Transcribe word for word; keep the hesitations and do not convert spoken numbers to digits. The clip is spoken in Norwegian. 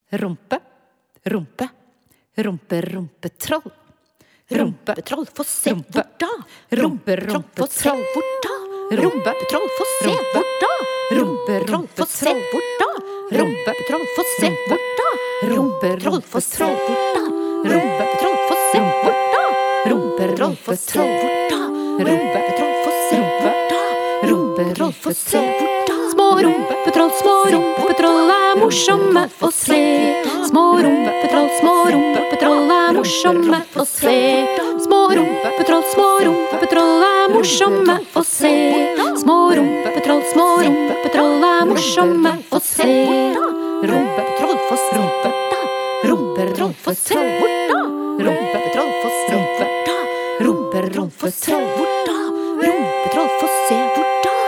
Rumpe, rumpe, rumpe, rumpetroll. Rumpetroll, få se hvor da. Rumpe, rumpetroll, hvor da. Rumpetroll, få se hvor da. Rumpetroll, få se hvor da. Rumpetroll, få se hvor da. Rumpetroll, få se hvor da. Rumpetroll, få se hvor da. Rumpetroll, få se hvor da. Rumpetroll, få se hvor da. Rumpetroll, få se hvor da. Små rumpetroll, små rumpetroll er morsomme å se. Små rumpetroll, små rumpetroll er morsomme å se. Små rumpetroll, små rumpetroll er morsomme å se. Små rumpetroll, små rumpetroll er morsomme å se. Rumpetroll, få rumpe da. Rumpetroll, få se hvor da. Rumpetroll, få rumpe da. Rumpetroll, få se hvor da. Rumpetroll, få se hvor da.